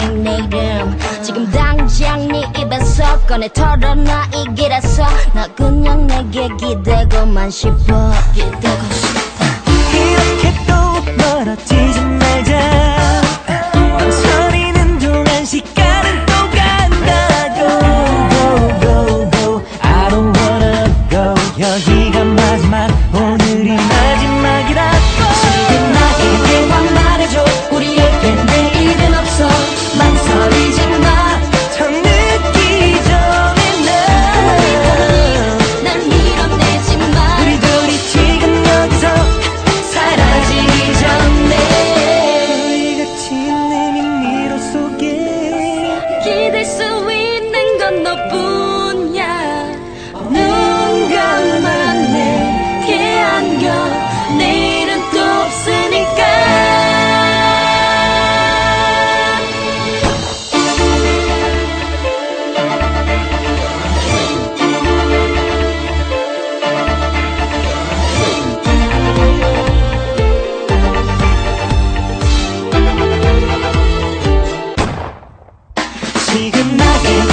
아닌 내 이름 지금 당장 네 입에서 꺼내 털어놔 이 길에서 나 그냥 내게 기대고만 싶어 기대고 싶어 이렇게 또 멀어지지 말자 망설이는 동안 시간은 또 간다 Go go go go I don't wanna go 여기가 마지막 오늘이 마지막이라고 지금 나에게만 말해줘 우리에겐 내일은 없어 망설이지 마 더 늦기 전에 난 밀어내지 마 우리 둘이 지금 여기서 사라지기 전에 우리같이 내민 미로 속에 기댈 수 있는 건 너뿐이야 눈 감아 내게 안겨 내일은 또 없으니까 지금 나에게